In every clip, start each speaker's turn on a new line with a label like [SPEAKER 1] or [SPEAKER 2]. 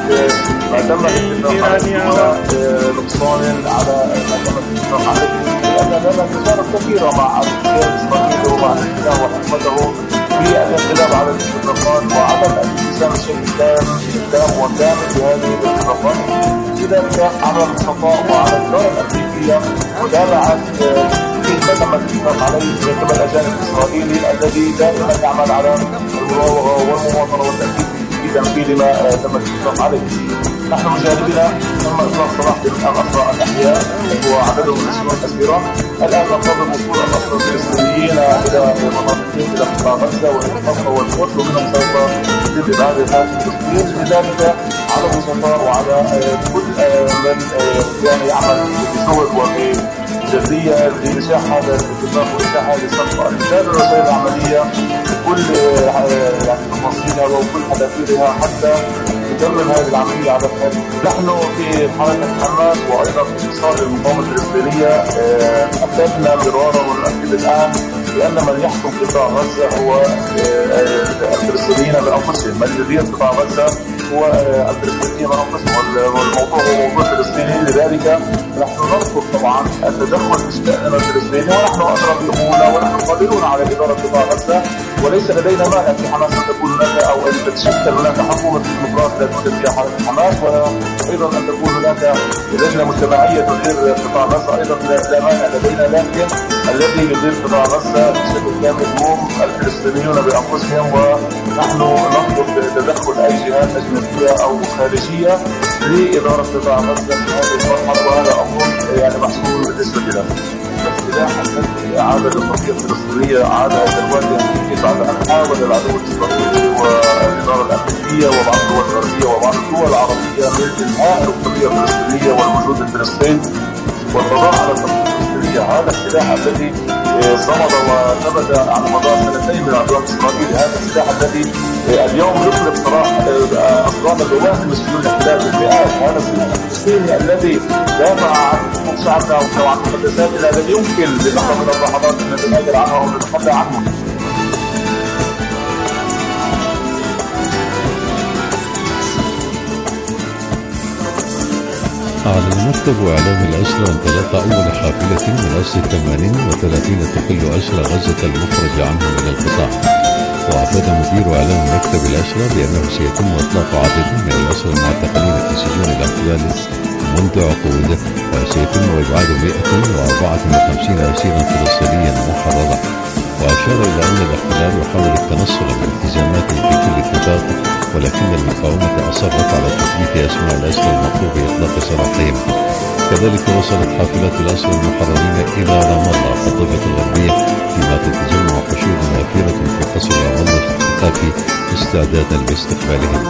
[SPEAKER 1] ما تم الاتفاق عليه دون نقصان على ما تم الاتفاق عليه، لأن لنا تجارب كثيرة مع إسرائيل ومع نتنياهو وحكومته في الانقلاب على الاتفاقات وعدم الالتزام بشكل تام وكامل بهذه الاتفاقات. لذلك على الخطأ وعلى الدولة الأمريكية متابعة كيف تم الاتفاق عليه من قبل الأجانب الإسرائيلي الذي دائما يعمل على المراوغة والمواطنة والتأكيد في تنفيذ ما تم الاتفاق عليه. نحن مجاهدين تم إطلاق سراح الآن أسرى الأحياء وعددهم 20 أسيرا. الآن ننتظر وصول الأسرى الفلسطينيين إلى مناطقهم إلى قطاع غزة والمنطقة والقدس، ومنهم سوف يتم إبعاد فلسطين. لذلك على الوسطاء وعلى كل من يعني يعمل بشغل وبجدية لإنجاح هذا الاتفاق وإنجاح هذه الصفقة، إنشاء الرسائل العملية بكل يعني تفاصيلها وكل حذافيرها حتى تتمم هذه العملية على خير. نحن في حركة حماس وأيضا في اتصال المقاومة الفلسطينية أكدنا مرارا ونؤكد الآن بأن من يحكم قطاع غزة هو الفلسطينيين بأنفسهم، من يدير قطاع غزة هو الفلسطينيين بأنفسهم، والموضوع هو موضوع فلسطيني. لذلك نحن نرفض طبعا التدخل في شأننا الفلسطيني، ونحن أدرى بالأمور ونحن قادرون على إدارة قطاع غزة، وليس لدينا مانع في حماس أن تكون هناك أو أن تتشكل هناك حكومة ديمقراطية لا توجد فيها حركة حماس، وأيضا أن تكون هناك لجنة مجتمعية تدير قطاع غزة، أيضا لا مانع لدينا. لكن الذي يدير قطاع غزة بشكل كامل هم الفلسطينيون بأنفسهم، ونحن نطلب تدخل أي جهات أجنبية أو خارجية لإدارة قطاع غزة في هذه المرحلة، وهذا أمر يعني محسوم بالنسبة لنا. السلاح الذي أعاد القضية الفلسطينية أعادها دلوقتي الأمريكي بعد أن حاول العدو الإسرائيلي والإدارة الأمريكية وبعض الدول الغربية وبعض الدول العربية من إنهاء القضية الفلسطينية والوجود في فلسطين والقضاء على القضية الفلسطينية. هذا السلاح الذي صمد وثبت على مدار سنتين من عدوان إسرائيل، هذا السلاح الذي اليوم يطلب صراح أصدام اللواء المسؤولين الاحتلال بالمئات. هذا السلاح الفلسطيني الذي دافع عن حقوق شعبنا وعن مقدساتنا لا يمكن للحظة من اللحظات أن نتنازل عنها أو نتخلى عنها.
[SPEAKER 2] أعلن مكتب إعلام الأسرى انطلاق أول حافلة من أسر 38 تقل أسرى غزة المخرج عنهم من القطاع. وأفاد مدير إعلام مكتب الأسرى بأنه سيتم إطلاق عدد من الأسرى المعتقلين في سجون الاحتلال منذ عقود، وسيتم إبعاد 154 أسيرا فلسطينيا محررا. وأشار إلى أن الاحتلال يحاول التنصل من التزاماته في كل اتفاق، ولكن المقاومة أصرت على تثبيت أسماء الأسرى المطلوب إطلاق سراحهم. كذلك وصلت حافلات الأسرى المحررين إلى رام الله في الضفة الغربية، فيما تتجمع حشود وافرة في قصر رام الله الثقافي استعدادا لاستقبالهم.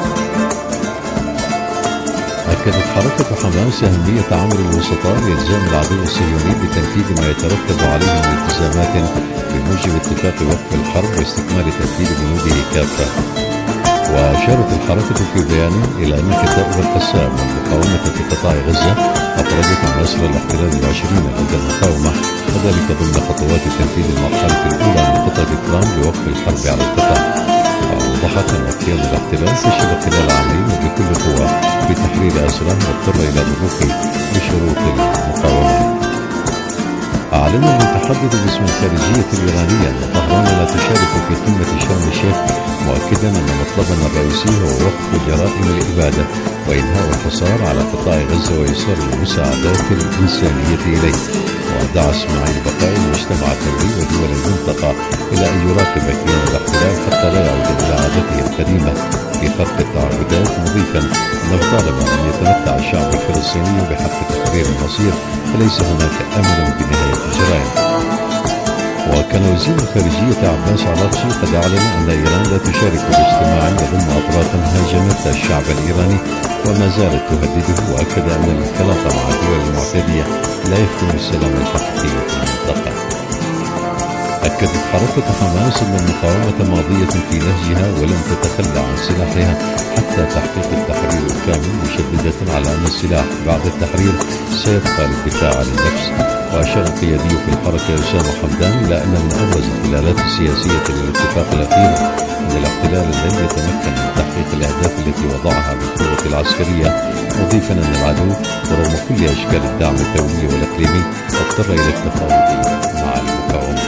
[SPEAKER 2] أكدت حركة حماس أهمية عمل الوسطاء لإلزام العدو الصهيوني بتنفيذ ما يترتب عليه من التزامات بموجب اتفاق وقف الحرب واستكمال تنفيذ بنوده كافة. وأشارت الحركة في بيان إلى أن كتائب القسام والمقاومة في قطاع غزة أخرجت من أسرى الاحتلال 20 ضد المقاومة، وذلك ضمن خطوات تنفيذ المرحلة الأولى من خطة ترامب لوقف الحرب على القطاع. وأوضحت أن اغتيال الاحتلال فشل خلال عامين وبكل قوة في تحرير أسرى واضطر إلى الوقوف بشروط المقاومة. أعلن المتحدث باسم الخارجية الإيرانية أن طهران لا تشارك في قمة شرم الشيخ، مؤكدا أن مطلبنا الرئيسي هو وقف جرائم الإبادة وإنهاء الحصار على قطاع غزة وإيصال المساعدات الإنسانية إليه. ودعا اسماعيل بقاء المجتمع الدولي ودول المنطقة إلى أن يراقب كيان الاحتلال حتى لا يعود إلى عادته القديمة في خرق التعهدات، مضيفا أنه طالما أن يتمتع الشعب الفلسطيني بحق تقرير المصير فليس هناك أمل بنهاية الجرائم. وكان وزير الخارجية عباس عراقشي قد أعلن أن إيران لا تشارك باجتماع يضم أطرافا هاجمت الشعب الإيراني وما زالت تهدده، وأكد أن الانخلاط مع الدول المعتدية لا يخدم السلام الحقيقي في المنطقة. أكدت حركة حماس أن المقاومة ماضية في نهجها ولم تتخلى عن سلاحها حتى تحقيق التحرير الكامل، مشددة على أن السلاح بعد التحرير سيبقى للدفاع عن النفس. وأشار القيادي في الحركة أسامة حمدان إلى أن من أبرز الدلالات السياسية للاتفاق الأخير أن الاحتلال لن يتمكن من تحقيق الأهداف التي وضعها بالقوة العسكرية، مضيفا أن العدو ورغم كل أشكال الدعم الدولي والإقليمي اضطر إلى التفاوض مع المقاومة.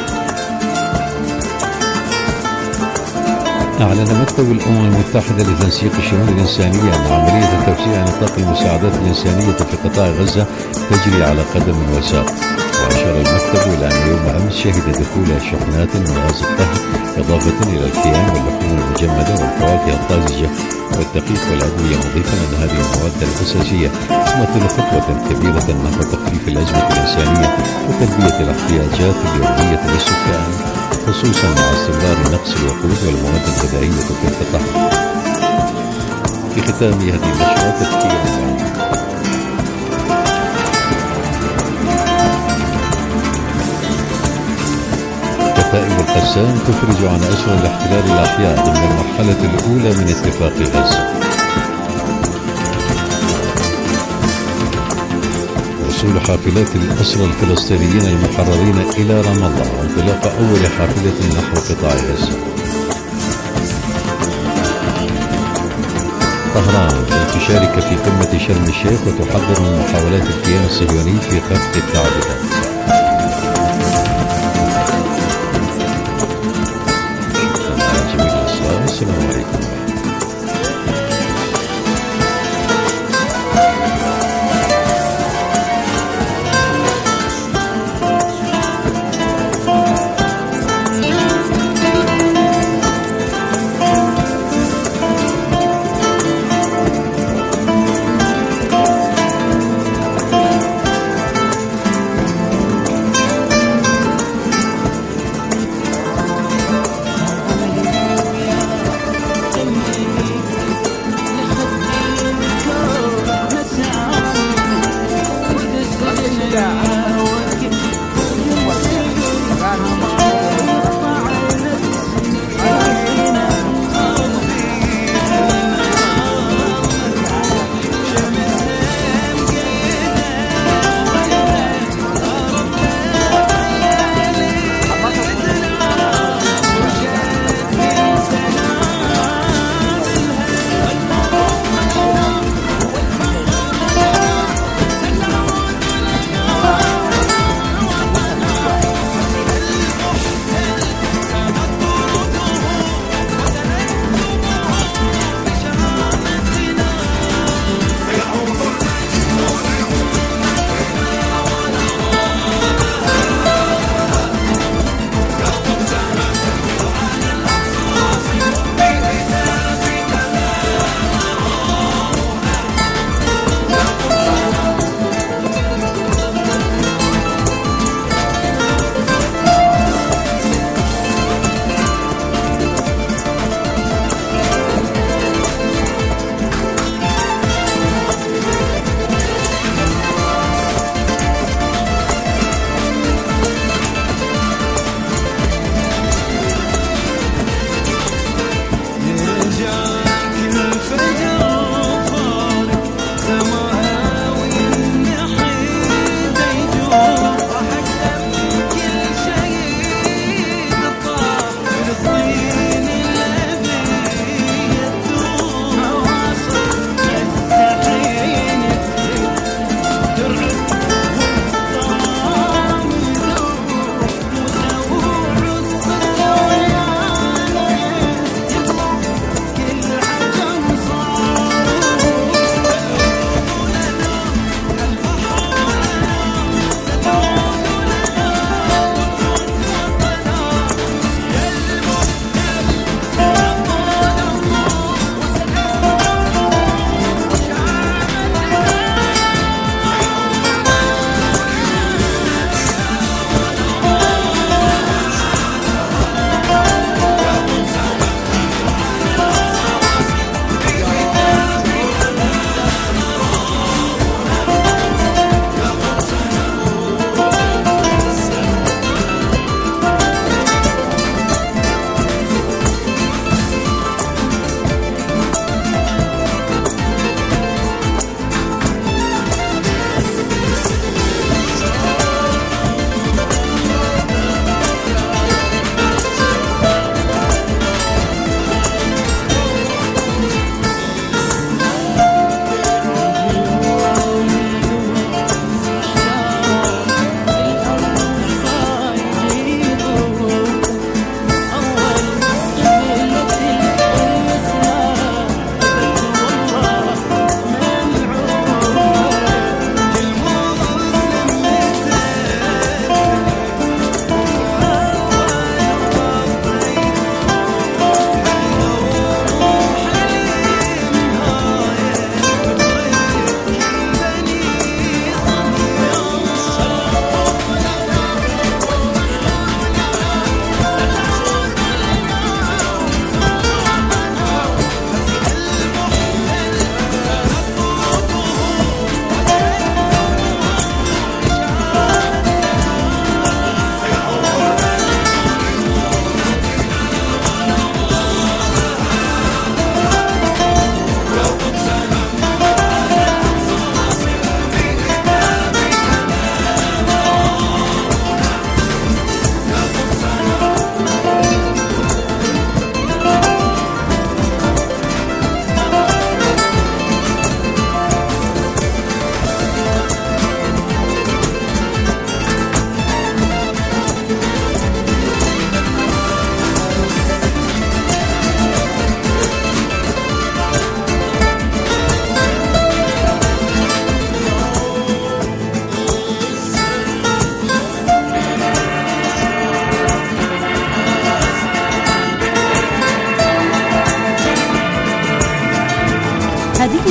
[SPEAKER 2] أعلن مكتب الأمم المتحدة لتنسيق الشؤون الإنسانية أن عملية توسيع نطاق المساعدات الإنسانية في قطاع غزة تجري على قدم وساق. وأشار المكتب إلى أن يوم أمس شهد دخول شحنات من غاز الطهي إضافة إلى الخيام واللحوم المجمدة والفواكه الطازجة والدقيق والأدوية، مضيفا أن هذه المواد الأساسية تمثل خطوة كبيرة نحو تخفيف الأزمة الإنسانية وتلبية الاحتياجات اليومية للسكان، خصوصا مع استمرار نقص الوقود والمواد الغذائية في القطاع. في ختام هذه النشرة تذكير كتائب القسام تفرج عن أسرى الاحتلال الأحياء ضمن المرحلة الأولى من اتفاق غزة. وصول حافلات الأسرى الفلسطينيين المحررين إلى رام الله وانطلاق أول حافلة نحو قطاع غزة. طهران تشارك في قمة شرم الشيخ وتحذر من محاولات الكيان الصهيوني في خفض التعديلات. السلام عليكم.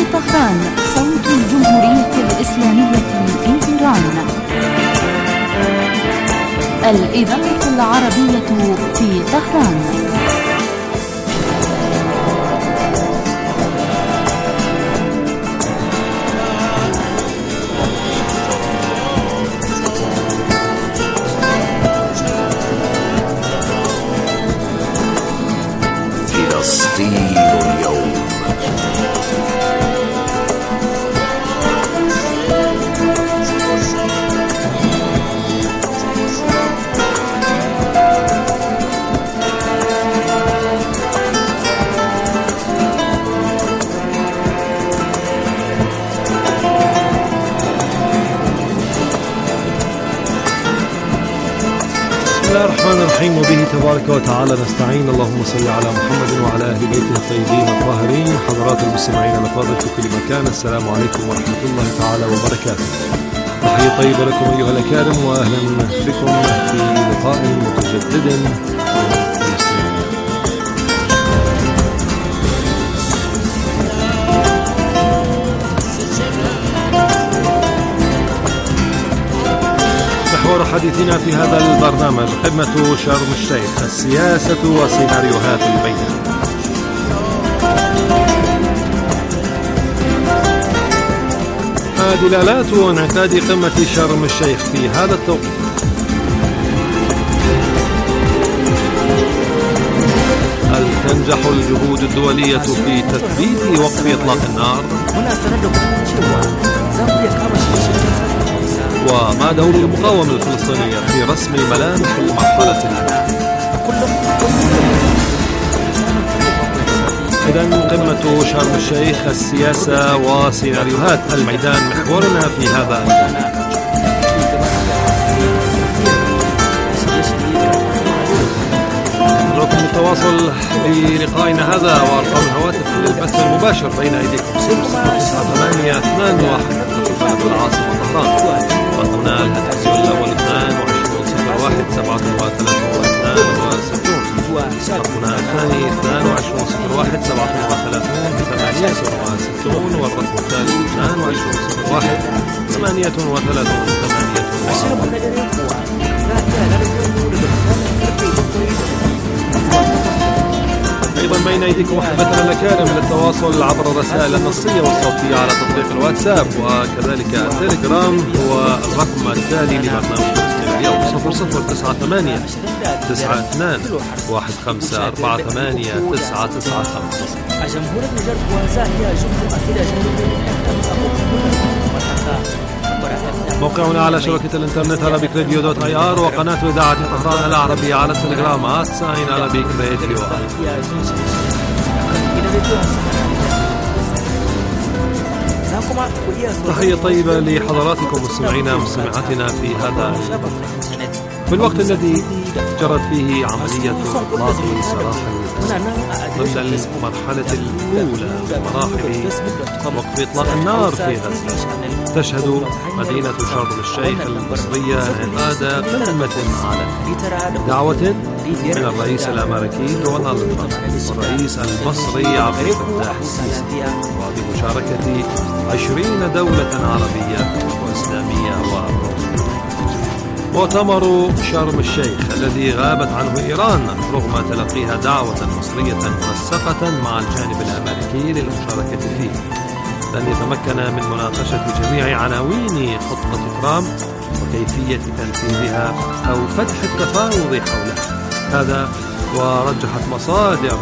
[SPEAKER 3] طهران صوت الجمهورية الإسلامية في إيران. الإذاعة العربية في طهران.
[SPEAKER 4] فلسطين اليوم.
[SPEAKER 5] بسم الله الرحمن الرحيم، وبه تبارك وتعالى نستعين. اللهم صل على محمد وعلى أهل بيته الطيبين الطاهرين. حضرات المستمعين الأفاضل في كل مكان، السلام عليكم ورحمة الله تعالى وبركاته. تحية طيبة لكم أيها الأكارم، وأهلا بكم في لقاء متجدد محور حديثنا في هذا البرنامج قمة شرم الشيخ، السياسة وسيناريوهات البيان. دلالات وانعقاد قمة شرم الشيخ في هذا التوقيت. هل تنجح الجهود الدولية في تثبيت وقف إطلاق النار؟ وما دور المقاومة الفلسطينية في رسم ملامح المرحلة الأولى؟ إذن قمة شرم الشيخ، السياسة وسيناريوهات الميدان محورنا في هذا البرنامج. ندعوكم للتواصل بلقائنا هذا وأرقام الهواتف للبث المباشر بين أيديكم 0982 العاصمة طهران. رقمنا الهاتفي الأول 2201 37 رقمنا الثاني 2201 37 68، والرقم الثالث 2201 38 أيضا بين أيديكم أحبتنا الأكارم للتواصل عبر الرسائل النصية والصوتية على تطبيق الواتساب، وكذلك التليجرام هو الرقم التالي لبرنامج فلسطين اليوم 0098 92 1548 995. موقعنا على شبكة الانترنت arabicradio.ir، وقناة إذاعة طهران العربية على التليجرام @sign Arabic Radio. تحية طيبة لحضراتكم مستمعينا ومستمعاتنا في هذا في الوقت الذي جرت فيه عملية إطلاق سراح ضمن المرحلة الأولى من مراحل وقف إطلاق النار في غزة. تشهد مدينة شرم الشيخ المصرية انعقاد قمة عالمية بدعوة من الرئيس الأمريكي دونالد ترامب والرئيس المصري عبد الفتاح السيسي، وبمشاركة 20 دولة عربية وإسلامية وأوروبية. مؤتمر شرم الشيخ الذي غابت عنه إيران رغم تلقيها دعوة مصرية منسقة مع الجانب الأمريكي للمشاركة فيه، لن يتمكن من مناقشة جميع عناوين خطة ترامب وكيفية تنفيذها أو فتح التفاوض حولها. هذا ورجحت مصادر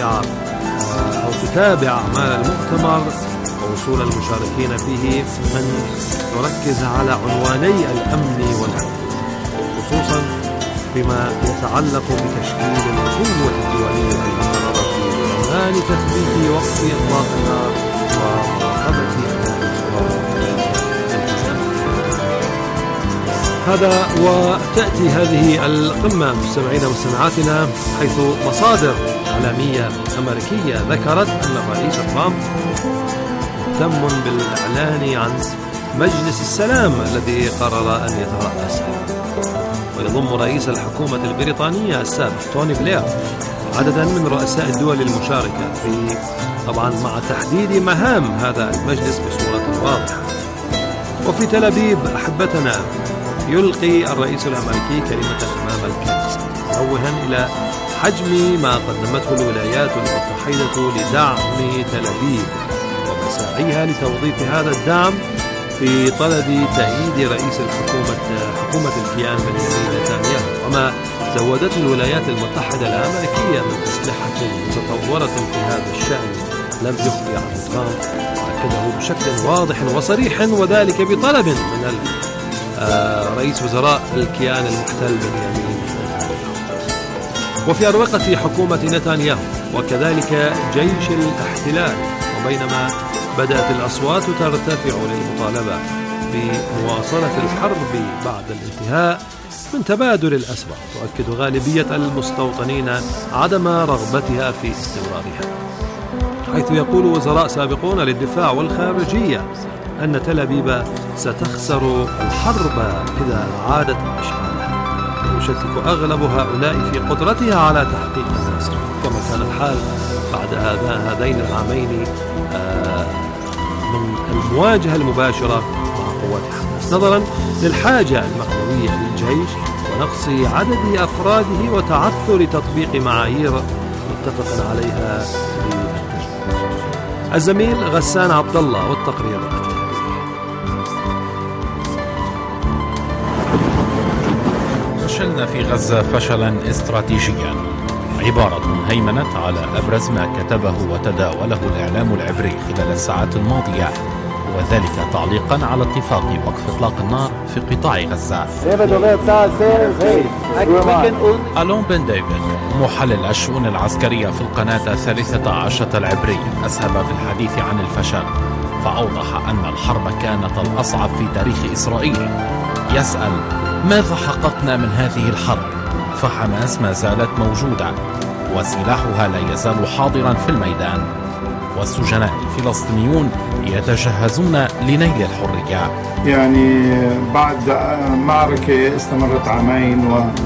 [SPEAKER 5] تتابع أعمال المؤتمر ووصول المشاركين فيه أن يركز على عنواني الأمن والأمن، خصوصا فيما يتعلق بتشكيل القوة الدولية المقررة في ضمان تثبيت وقف إطلاق النار ومراقبة هذا. وتأتي هذه القمة مستمعينا ومستمعاتنا حيث مصادر إعلامية أمريكية ذكرت أن الرئيس ترامب مهتم بالإعلان عن مجلس السلام الذي قرر أن يترأسه، ويضم رئيس الحكومة البريطانية السابق توني بلير عددا من رؤساء الدول المشاركة في طبعا مع تحديد مهام هذا المجلس بصورة واضحة. وفي تل أبيب أحبتنا يلقي الرئيس الأمريكي كلمة أمام الكنيسة منوها إلى حجم ما قدمته الولايات المتحدة لدعم تل أبيب ومساعيها لتوظيف هذا الدعم في طلب تأييد رئيس حكومة الكيان بنيامين نتنياهو، وما زودته الولايات المتحدة الأمريكية من أسلحة متطورة في هذا الشأن لم يخفي عنه ترامب، وأكده بشكل واضح وصريح، وذلك بطلب من رئيس وزراء الكيان المحتل بنيامين نتنياهو. وفي أروقة حكومة نتنياهو وكذلك جيش الاحتلال، وبينما بدأت الأصوات ترتفع للمطالبة بمواصلة الحرب بعد الانتهاء من تبادل الأسرى، تؤكد غالبية المستوطنين عدم رغبتها في استمرارها، حيث يقول وزراء سابقون للدفاع والخارجية أن تل أبيب ستخسر الحرب إذا عادت إشعالها، ويشكك أغلب هؤلاء في قدرتها على تحقيق النصر، كما كان الحال بعد هذين العامين من المواجهة المباشرة مع قوات حماس، نظرا للحاجة المعنوية للجيش ونقص عدد أفراده وتعثر تطبيق معايير متفق عليها للتجنيد. الزميل غسان عبد الله والتقرير.
[SPEAKER 6] فشلنا في غزة فشلا استراتيجيا، عبارة هيمنت على أبرز ما كتبه وتداوله الإعلام العبري خلال الساعات الماضية، وذلك تعليقا على اتفاق وقف إطلاق النار في قطاع غزة. ألون بن ديفيد محلل الشؤون العسكرية في القناة 13 العبرية أسهب في الحديث عن الفشل، فأوضح أن الحرب كانت الأصعب في تاريخ إسرائيل. يسأل: ماذا حققنا من هذه الحرب؟ فحماس ما زالت موجودة وسلاحها لا يزال حاضرا في الميدان، والسجناء الفلسطينيون يتجهزون لنيل الحرية.
[SPEAKER 7] يعني بعد معركة استمرت عامين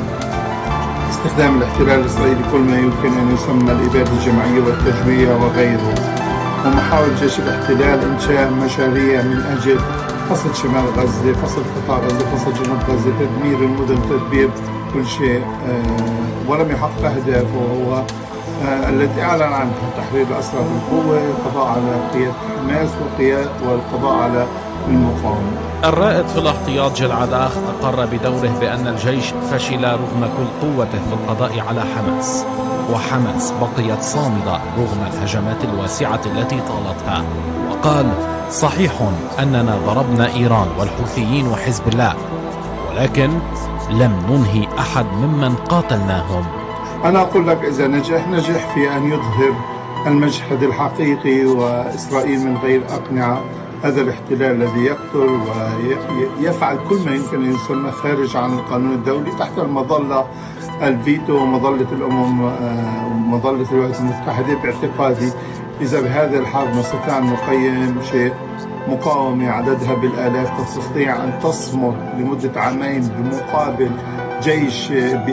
[SPEAKER 7] واستخدام الاحتلال الإسرائيلي كل ما يمكن أن يسمى الإبادة الجماعية والتجوية وغيره، ومحاول جيش الاحتلال إنشاء مشاريع من أجل فصل شمال غزة، فصل قطاع غزة، فصل جنوب غزة، تدمير المدن، تدمير كل شيء، ولم يحقق أهدافه، وهو التي أعلن عنها تحرير الأسرى بالقوة، القضاء على قيادة حماس والقضاء على المقاومة.
[SPEAKER 6] الرائد في الاحتياط جلعاد آخ أقر بدوره بأن الجيش فشل رغم كل قوته في القضاء على حماس، وحماس بقيت صامدة رغم الهجمات الواسعة التي طالتها، وقال: صحيح أننا ضربنا إيران والحوثيين وحزب الله، ولكن لم ننهي أحد ممن قاتلناهم.
[SPEAKER 7] أنا أقول لك إذا نجح في أن يظهر المشهد الحقيقي، وإسرائيل من غير أقنعة هذا الاحتلال الذي يقتل ويفعل كل ما يمكن أن يسمى خارج عن القانون الدولي تحت المظلة الفيتو ومظلة الأمم ومظلة الولايات المتحدة، باعتقادي إذا بهذه الحرب نستطيع أن نقيم شيء مقاومة عددها بالآلاف تستطيع أن تصمد لمدة عامين بمقابل جيش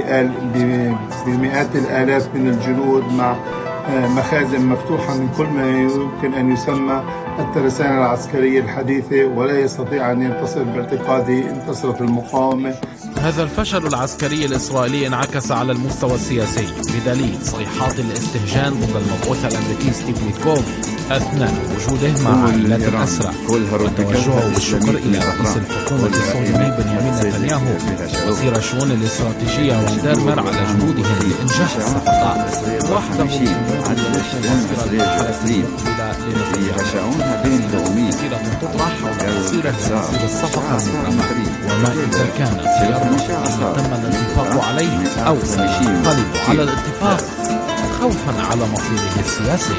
[SPEAKER 7] بمئات الآلاف من الجنود مع مخازن مفتوحة من كل ما يمكن أن يسمى الترسانة العسكرية الحديثة، ولا يستطيع أن ينتصر. باعتقادي انتصرت المقاومة.
[SPEAKER 6] هذا الفشل العسكري الإسرائيلي انعكس على المستوى السياسي بدليل صيحات الاستهجان ضد المبعوث الأمريكي ستيف ويتكوف أثناء وجوده مع عائلات الأسرى، والتوجه بالشكر إلى رئيس الحكومة الصهيوني بنيامين نتنياهو وزير الشؤون الاستراتيجية وندرمر على جهودهم لإنجاح الصفقة. وحده تطرح وتصير تفاصيل الصفقة مبرمة، وما إذا كان خيار تم الاتفاق عليه أو سينقلب على الاتفاق خوفا على مصيره السياسي.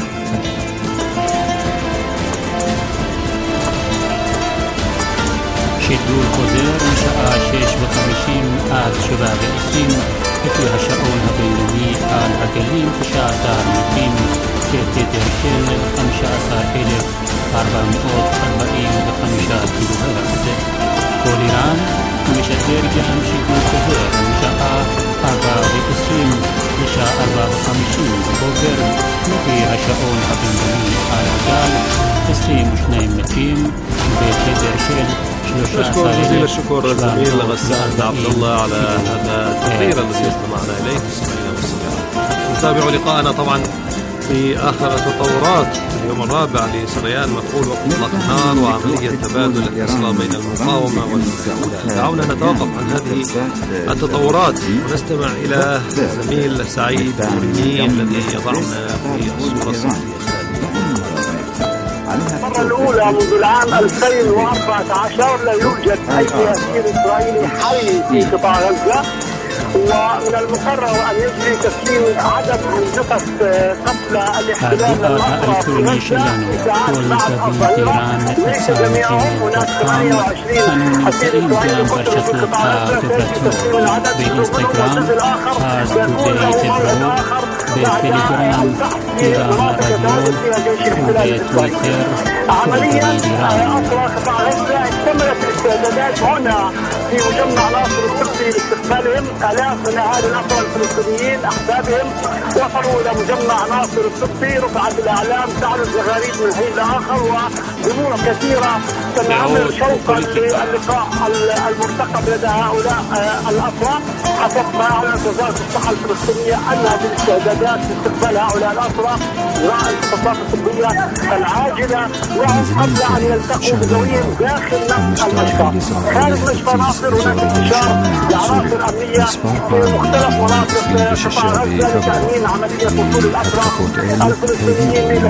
[SPEAKER 8] שידור חוזר משעה 6:50 עד 7:20 לפי השעון הבינלאומי על הגלים 19 מטרים בתדר של 15,445 קילוהרטז. כל איראן משדר גם שידור חוזר משעה 4:20 בשעה 4:50 בבוקר לפי השעון הבינלאומי על הגל 22 مترين بقدر شيل 13.
[SPEAKER 5] جزيل الشكر زميل غسان عبد الله على هذا التقرير الذي استمعنا اليه. نتابع لقاءنا طبعا في آخر التطورات اليوم الرابع لسريان مفعول وقت إطلاق النار وعملية تبادل الأسرى بين المقاومة والاحتلال. دعونا نتوقف عن هذه التطورات ونستمع إلى زميل سعيد مرنين الذي يضعنا في الصورة الصحية.
[SPEAKER 1] المرة الأولى منذ العام 2014 لا يوجد أي أسير إسرائيلي حي في قطاع غزة، ومن المقرر أن يجري تسليم عدد من جثث قتل الاحتلال للأسرى في غزة ساعات بعد الظهيرة. ليس جميعهم، هناك 28 أسير إسرائيلي قتلوا في قطاع غزة. سيجري تسليم العدد منهم الآخر سيكون له موعد آخر بعد البحث في مناطق ثالث فيها جيش الاحتلال الإسرائيلي. عمليا أسرى قطاع غزة استمرت الاستعدادات هنا في مجمع ناصر السبتي لاستقبالهم. آلاف من أهالي الأسرى الفلسطينيين أحبابهم وصلوا إلى مجمع ناصر السبتي، رفعت الأعلام، تعرض زغاريد من حين لآخر، وجموع كثيرة تنعمل شوقا للقاء المرتقب لدى هؤلاء الأسرى. حسب ما أعلنت وزارة الصحة الفلسطينية أنها بالاستعدادات لاستقبال هؤلاء الأسرى إجراء الفحوصات الطبية العاجلة لهم قبل أن يلتقوا بذويهم داخل نفس المشفى. خارج مشفى ناصر هناك انتشار لعناصر أمنية في مختلف مناطق قطاع غزة لتأمين عملية وصول الأسرى الفلسطينيين إلى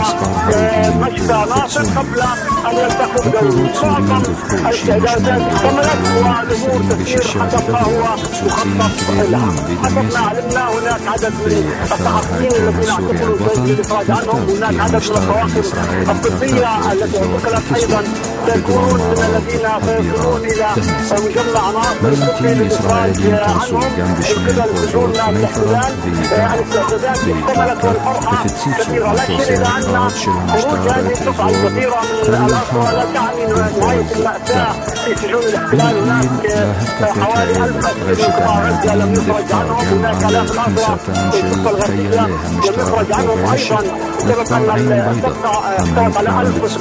[SPEAKER 1] مشفى ناصر قبل أن يلتقوا بذويهم. معظم الاستعدادات اكتملت والأمور تسير حسب ما هو مخطط لها. حسب ما علمنا هناك عدد من الصحفيين الذين اعتقلوا سيد الإفراج عنهم، هناك عدد من الطواقم الطبية التي اعتقلت أيضا سيكونون من الذين سيصلون إلى مجمع ناصر السبتي للإفراج عنهم من قبل سجون الاحتلال. الاستعدادات اكتملت والفرحة كثيرة، لكن إلى أن خروج هذه الدفعة الكثيرة من الأسرى لا تعني نهاية المأساة في سجون الاحتلال. هناك حوالي 1000 أسير من قطاع غزة لم يخرج عنهم، هناك آلاف الأسرى في الضفة الغربية لم يخرج عنهم أيضا بسبب أن القطاع احتوت على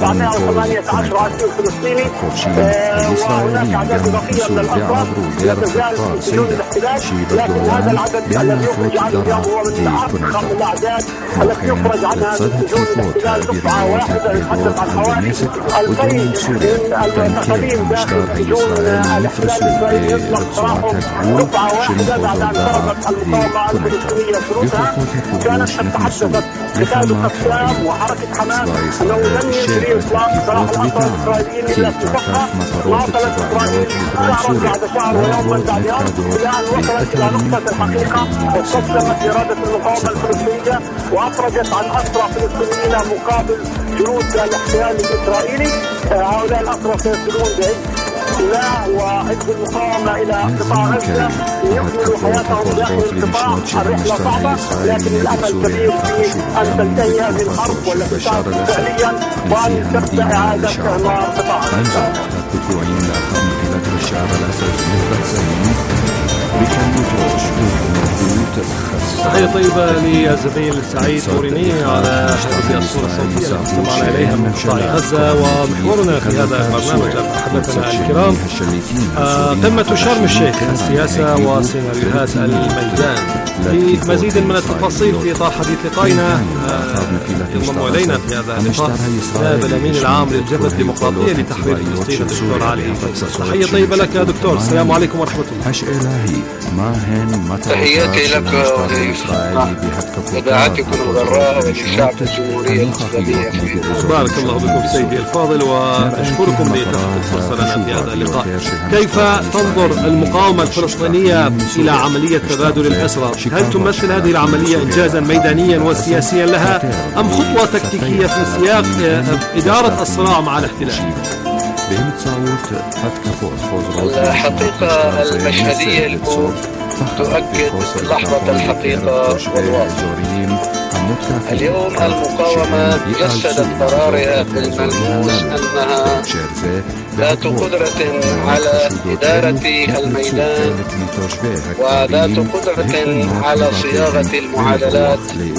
[SPEAKER 1] 1718 أسير فلسطيني، وهناك أعداد إضافية من الأسرى لا تزال في سجون الاحتلال. لكن هذا العدد الذي يخرج عنه اليوم هو من أضخم الأعداد التي يخرج عنها من سجون الاحتلال. دفعة واحدة يتحدث عن حوالي 2000 من المعتقلين داخل سجون الاحتلال الإسرائيلي يطلق سراحهم دفعة واحدة بعد أن فرضت المقاومة الفلسطينية شروطها. كانت قد تحدثت قتال القسام وحركة حماس أنه لن يجري إطلاق سراح الأسرى الإسرائيليين إلا في صفقة. واصلت إسرائيل شهرا بعد شهر ويوما بعد يوم إلى أن وصلت إلى نقطة الحقيقة واستسلمت إرادة المقاومة الفلسطينية وأخرجت عن أسرى فلسطينيين مقابل جنود الاحتلال الإسرائيلي. هؤلاء الأسرى سيصلون بعز الله وعز المقاومة إلى قطاع غزة ليكملوا حياتهم داخل القطاع. الرحلة صعبة لكن الأمل كبير في أن تنتهي هذه الحرب والتي تعطي فعليا وأن تبدأ إعادة إعمار قطاع غزة.
[SPEAKER 5] تحية طيبة للزميل سعيد موريني على هذه الصورة الصوتية التي استمعنا إليها من قطاع غزة. ومحورنا في هذا البرنامج أحبتنا الكرام قمة شرم الشيخ، السياسة وسيناريوهات الميدان. في مزيد من التفاصيل في إطار حديث لقائنا ينضم إلينا في هذا اللقاء نائب الأمين العام للجبهة الديمقراطية لتحرير فلسطين الدكتور علي فيصل. تحية طيبة لك يا دكتور، السلام عليكم ورحمة الله.
[SPEAKER 9] تحياتي لك وداعتكم الغراء وللشعب الجمهورية الإسلامية.
[SPEAKER 5] بارك الله بكم سيدي الفاضل ونشكركم لإتاحة الفرصة لنا في هذا اللقاء. كيف تنظر المقاومة الفلسطينية إلى عملية تبادل الأسرى؟ هل تمثل هذه العملية إنجازا ميدانيا وسياسيا لها أم خطوة تكتيكية في سياق إدارة الصراع مع الاحتلال؟
[SPEAKER 9] الحقيقة المشهدية اليوم تؤكد لحظة الحقيقة والواقع. اليوم المقاومة جسدت قرارها بالملموس أنها ذات قدرة على إدارة الميدان وذات قدرة على صياغة المعادلات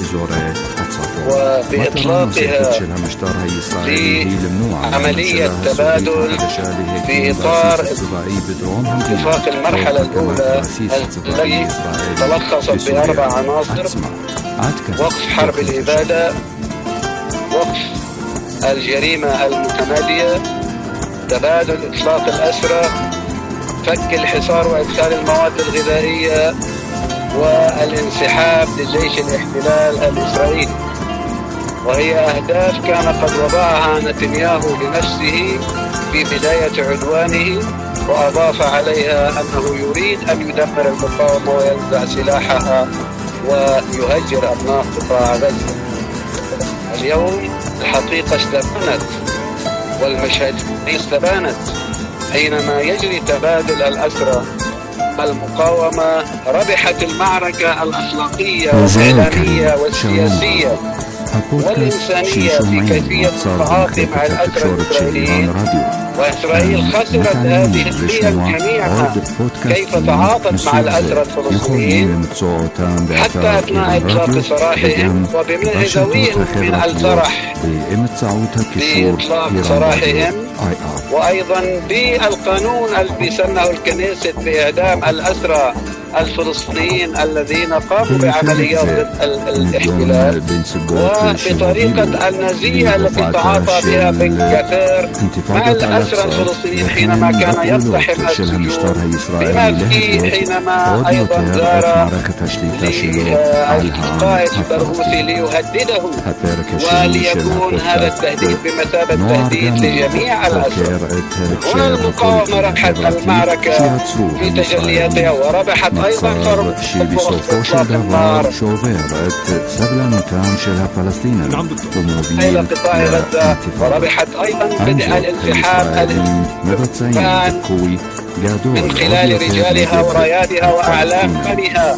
[SPEAKER 9] وبإطلاقها في عملية تبادل في إطار اتفاق المرحلة الأولى التي تلخصت ب4 عناصر: وقف حرب الإبادة، وقف الجريمة المتمادية، تبادل إطلاق الأسرى، فك الحصار وإدخال المواد الغذائية، والانسحاب لجيش الاحتلال الإسرائيلي. وهي أهداف كان قد وضعها نتنياهو لنفسه في بداية عدوانه، وأضاف عليها أنه يريد أن يدمر المقاومة وينزع سلاحها ويهجر أبناء قطاع غزة. اليوم الحقيقة استبانت والمشهد استبانت حينما يجري تبادل الأسرى. المقاومة ربحت المعركة الأخلاقية والإعلامية والسياسية والإنسانية في كيفية التعاطي مع الأسرى الإسرائيليين، وإسرائيل خسرت هذه القيم جميعها: كيف تعاطت مع الأسرى الفلسطينيين حتى أثناء إطلاق سراحهم وبمنع ذويهم من الفرح بإطلاق سراحهم، وأيضا بالقانون الذي سنه الكنيست بإعدام الأسرى الفلسطينيين الذين قاموا بعمليات ضد الاحتلال، وبطريقة النازية التي تعاطى بها بنكافير مع الأسرى الفلسطينيين حينما كان يقتحم السجون، بما فيه حينما أيضا زار القائد البرغوثي ليهدده، وليكون هذا التهديد بمثابة تهديد لجميع الأسرى. هنا المقاومة ربحت المعركة في تجلياتها، وربحت أيضا فرق إطلاق النار إلى قطاع غزة، وربحت أيضا بدء الانسحاب من خلال رجالها وريادها وأعلامها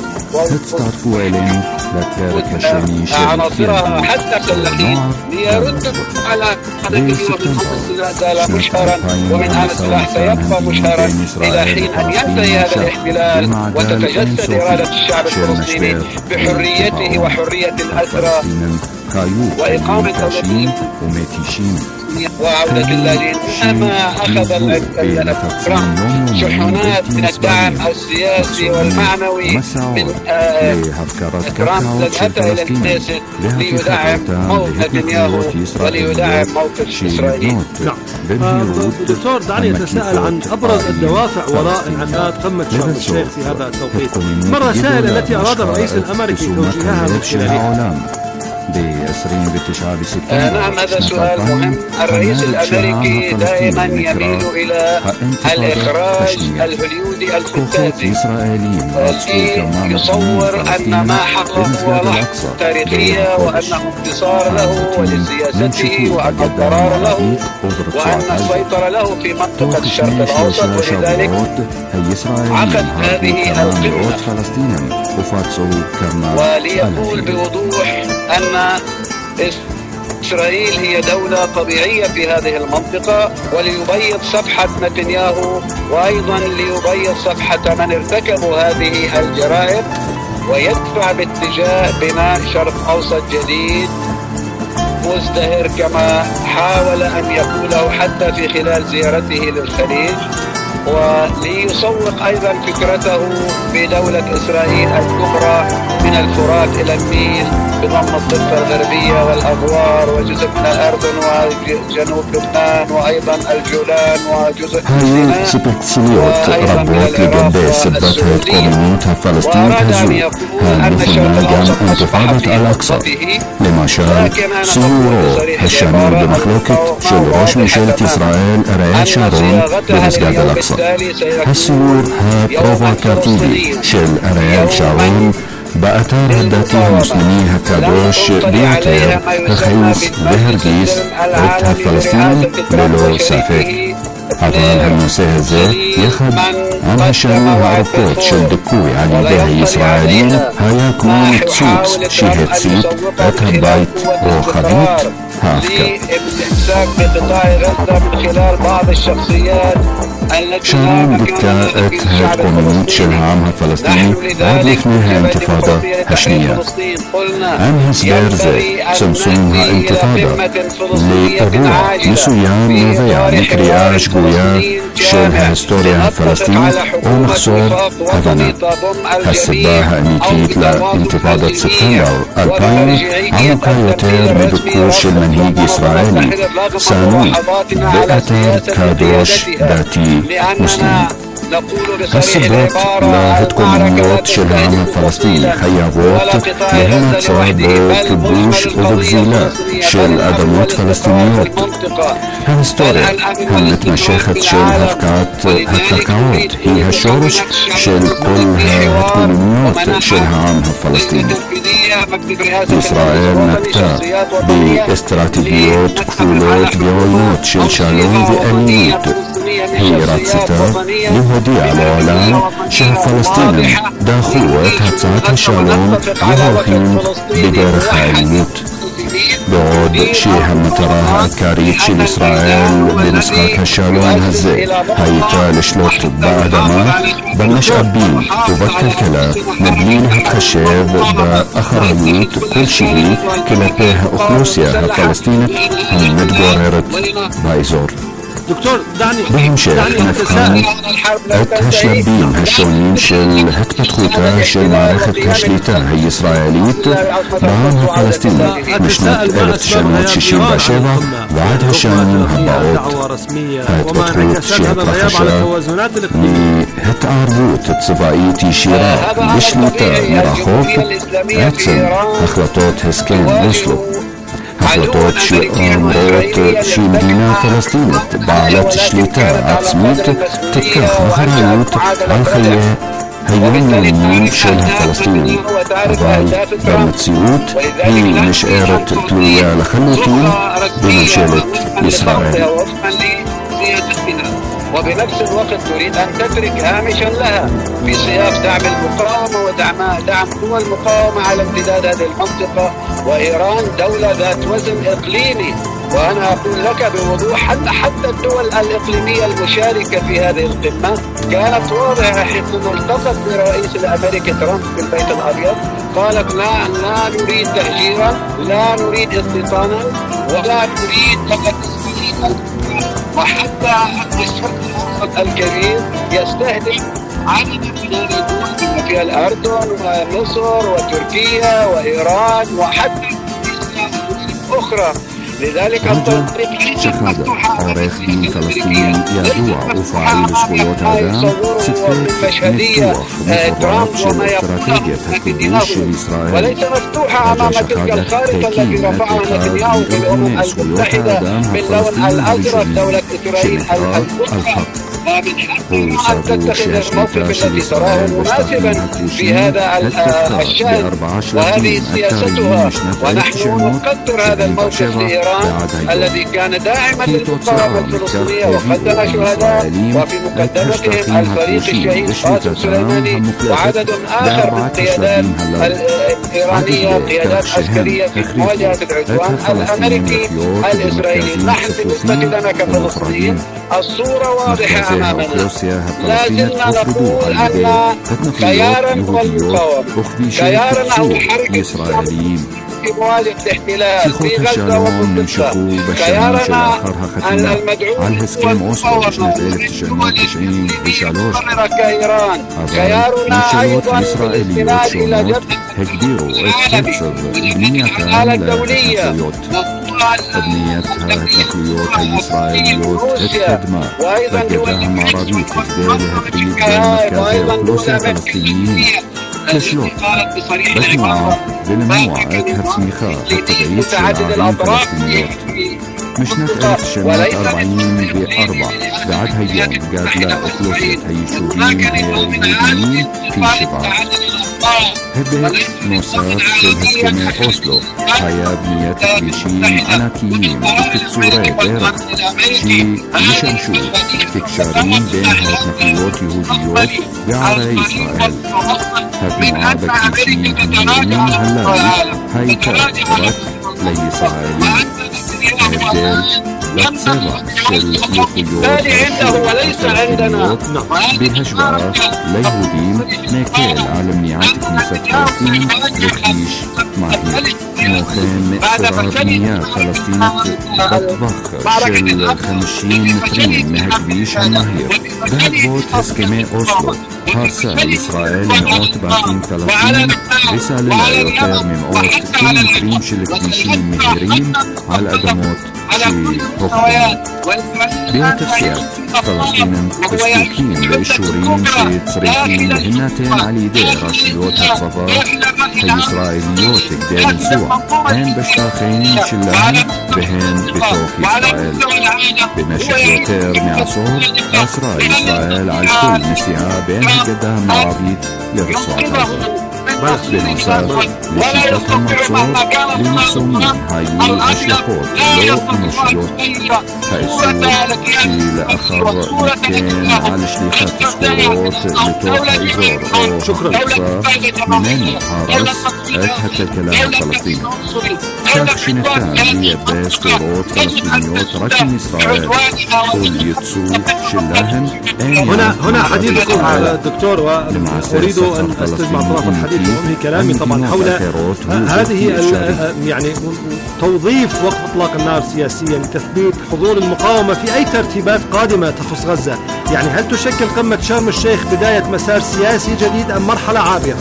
[SPEAKER 9] عناصرها حتى مسلحين ليردوا على هدفه، وفي زال مشهرا، ومن آن السلاح سيبقى مشهرا إلى حين أن ينتهي هذا الاحتلال وتتجسد إرادة الشعب الفلسطيني بحريته وحرية الأسرى وإقامة اللاجئين وعودة اللاجئين. أما أخذ الإكرام شحنات من الدعم السياسي والمعنوي من إكرام لجأته إلى الكنيست ليدعم موقف نتنياهو وليدعم موقف إسرائيل.
[SPEAKER 5] نعم دكتور، دعني أتساءل عن أبرز الدوافع وراء انعقاد قمة شرم الشيخ في هذا التوقيت. ما الرسائل التي أراد الرئيس الأمريكي توجيهها من خلالها؟
[SPEAKER 9] نعم، هذا سؤال مهم. الرئيس الأمريكي دائما يميل إلى الإخراج الهوليودي الفانتازي الذي يصور أن ما حصل هو لحظة تاريخية، وأنه انتصار له ولسياسته، وأن القرار له، وأن السيطرة له في منطقة الشرق الأوسط. ولذلك عقد هذه القمة وليقول بوضوح أن إسرائيل هي دولة طبيعية في هذه المنطقة، وليبيض صفحة نتنياهو، وأيضا ليبيض صفحة من ارتكبوا هذه الجرائم، ويدفع باتجاه بناء شرق أوسط جديد مزدهر كما حاول أن يقوله حتى في خلال زيارته للخليج، وليسوق أيضا فكرته بدولة إسرائيل الكبرى من الفرات إلى النيل بضم الضفة الغربية والأغوار وجزء من الأردن وجنوب لبنان وأيضا الجولان وجزء من سيناء وأيضا من العراق والسعودية. وأراد أن يقول أن الشرق الأوسط أصبح في منطقته، لكن أنا أقول بصريح العبارة أن صياغتها
[SPEAKER 10] السيور بروفوكاتيفي شل أريال شارون بأثار هداتي المسلمين هكادوش بيوتير هخيوس بهرجيس عدتها فلسطين بلو سافك عطان هالنساء هزي ياخد عن هالشنوها أربوت شل دكوي على يديه إسرائيليين هياكون تسوت شيهت سيت أتهبايت وخبيت هافكا
[SPEAKER 9] بقطاع غزة من خلال بعض الشخصيات
[SPEAKER 10] شارون دكا اتهد قنوت شلهام الفلسطيني عادلفناها انتفاضة هشنية عن هسبير زي سمسونها انتفاضة للروع نسويان نوفيا نكرياش قويا شلها هستوريا الفلسطيني ومخصوب هفنا هالسباها انيكيت لانتفاضة سبتمبر 2000 عمقا يوتير بدكوش المنهيج إسرائيلي سانون بأتر كادوش داتي مسلم هالسبوت لا هتكون موت شلهام الفلسطيني خيابوت لهنا تصاب كبوش وبغزيلات شل أدموت فلسطينيات هالستوريا هنت مشاخت شل هفكات هالكاكاوت هي هالشورش شل كلها هتكون موت شلهام الفلسطيني إسرائيل نكتا باستراتيجيات كفولات بيوينات شل شالون بأليوت هي راتستا يهودي على العالم شهر فلسطين داخوة هتسات هشالون يهوخين بدار خايلوت بعد شيها متراها كاريت شل إسرائيل بنسخة هشالون هزي هاي شلوت بعد ما بلش أبين وبكل كلا نبلين هتخشب بأخريوت كل شيء كلا بيها أخلوسيا فلسطين هم متقررت بايزور
[SPEAKER 5] دكتور دعني
[SPEAKER 10] بهم شيخ نفخان هشلبين هشونين شل هتبتخوتا شل معركة هشليتا هي إسرائيليت بعامها فلسطيني مشنات 1960 باشيبا وعد هشانين هباوت هتبتخوت شي هترخشا هتعربوت تصفايتي شيرا بشليتا مراخوب هتسن هخلطوت هسكين وصلوا هخلطوت شي أمروت شي مدينة فلسطينية بعلت شليتا عتسميت تكاخ مخريوت عالخيا هيوميين شلها فلسطيني أبال برمتسيوت هي مش قارت تلويا لخلوتين بمشالة إسرائيل
[SPEAKER 9] وبنفس الوقت تريد أن تترك هامشا لها في سياق دعم المقاومة ودعم قوى المقاومة على امتداد هذه المنطقة، وإيران دولة ذات وزن إقليمي. وأنا أقول لك بوضوح أن حتى الدول الإقليمية المشاركة في هذه القمة كانت واضحة حينما التقت برئيس الأمريكي ترامب في البيت الأبيض، قالت لا نريد تهجيرا، لا نريد استيطانا، ولا نريد فقط إسرائيل. وحتى الشرق الأوسط الكبير يستهدف عددا من الدول بما فيها الأردن ومصر وتركيا وإيران وحتى أخرى. لذلك
[SPEAKER 10] شخادة عريخ دين فلسطين يدوع وفاعل سقوط هذا ستفيت نتوخ مفضلات شل استراتيجية الكبوش لإسرائيل
[SPEAKER 9] وليس مفتوحة أمام تلك الخارطة التي رفعها نتنياهو في الأمم المتحدة باللون الأزرق دولة إسرائيل الحق.
[SPEAKER 10] هو صابوش يشلتا شل إسرائيل
[SPEAKER 9] مناسبا في هذا الشأن وهذه سياستها، ونحن نقدر هذا الموقف لإيران الذي كان داعما للمقاومة الفلسطينية وقدم شهداء، وفي مقدمتهم الفريق الشهيد قاسم سليماني وعدد آخر من القيادات الإيرانية، قيادات عسكرية في مواجهة العدوان الأمريكي الإسرائيلي. نحن بالنسبة لنا كفلسطين الصورة واضحة أمامنا. لا زلنا نقول أن خيارا والمقاومة، خيارا أو حركة إسرائيليين في مواجهة الاحتلال في غزة وفلسطين، خيارنا المدعو والمقاومة مستمرة كإيران، خيارنا أيضا الاستناد إلى جبهة الحالة الدولية
[SPEAKER 10] أبنيتها تقليات إسرائيليات التدماء وجدهم عربية تجدالها تريد المركزية وخلوصة فلسطينيين كشلوت مجموعة بالموعة هرسميخا التبعيد شعارين فلسطينيات مشنات 1940 بعد هيوم قاد لا أخلوصة هي شوبين هي اليهوديين في شبعة هبه نوسات של הסכמי אוסלו היה בניית כבישים ענקיים וקיצורי דרך שישמשו כקשרים בין ההתנחלויות יהודיות וערי ישראל. התנועה בכבישים המהירים הללו הייתה רק לישראלים. ההבדל לצבע של מחויבות הפלסטיניות בהשוואה ליהודים מקל על מניעת כניסת פלסטינים לכביש מהיר. כמו כן נאסרה בנייה פלסטינית בטווח של 50 מטרים מהכביש המהיר. בעקבות הסכמי אוסלו הרסה ישראל מאות בתים פלסטיניים וסללה יותר ממאות קילומטרים של כבישים מהירים על אדמות שהוחרמו. ביתר שאת פלסטינים זקוקים לאישורים שצריכים להינתן על ידי רשויות הצבא הישראליות כדי לנסוע הן בשטחים שלהם והן בתוך ישראל. במשך יותר מעשור אסרה ישראל על כל נסיעה בין הגדה המערבית לרצועת עזה. בנוסף לשיטת המצור למחסומים היו השלכות לא אנושיות. האיסור שלאחר מכן על שליחת סחורות לתוך האזור או הקבוצה ממנו הרס את הכלכלה הפלסטינית, כך שניתן לייבא סחורות פלסטיניות רק מישראל. כל ייצוא שלהם אין
[SPEAKER 5] هنا حديثكم دكتور، وأريد أن أستمع طرف الحديث وأنهي كلامي طبعا حول هذه يعني توظيف وقف إطلاق النار سياسيا لتثبيت حضور المقاومة في أي ترتيبات قادمة تخص غزة. يعني هل تشكل قمة شرم الشيخ بداية مسار سياسي جديد أم مرحلة عابرة؟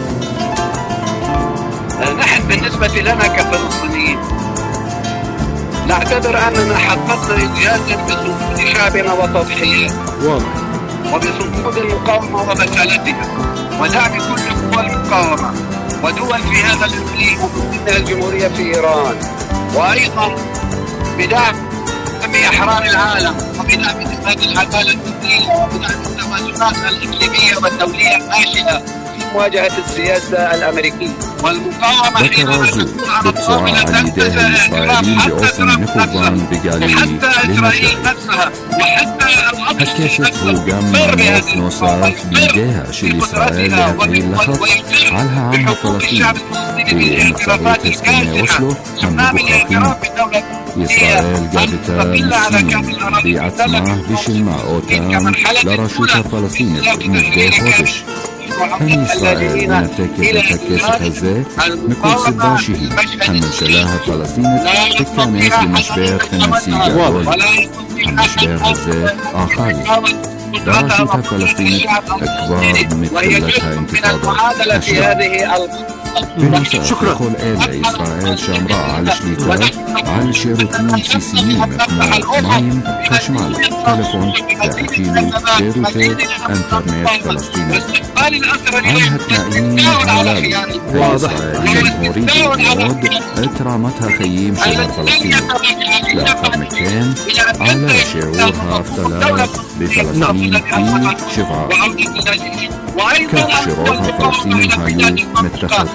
[SPEAKER 9] نحن بالنسبة لنا كفلسطينيين نعتبر أننا حققنا إنجازا بصمود شعبنا وتضحيته وبصمود المقاومة ومكانتها ودعم كل قوى المقاومة ودول في هذا الإقليم ومنها الجمهورية في إيران، وأيضا بدعم أحرار العالم وبدعم اتفاق العدالة الدولية وبدعم التوازنات الإقليمية والدولية الناشئة في مواجهة السياسة الأمريكية والمقاومة.
[SPEAKER 10] ذكر زو بالدعاء عن يديه الإسرائيليين بأوفن مكوفان بجالي للمشاهد. هكشف هو قام موت نصرات بيديها شل إسرائيل هذه اللحظة على عام فلسطين ومصاريت اسكامي أوسلو هم بخافين. إسرائيل قادتها مسين بعتماه بشلما أوتام لرشوتها فلسطين مجدي خودش. هني إسرائيل نتكف هزة نكون سباشيه المنشلاها فلسطين تكتنس بمشبير خنسي جدول. المشبير هزة آخر درشوتها فلسطين أكبر مثلتها انتفاضة أشياء. شكرا. كل آلة إسرائيل شامراء على شليتات على شيروتين سيسيين كما مايم خشمال تلفون تأكيلو شيروتي انترنت فلسطيني عنها تنائين هلالي إسرائيل مريد المود اترامتها خييم شهر فلسطين لأخر مكان على شعورها افتلاف بفلسطين في شفعة كان شعورها فلسطين هايو متخذ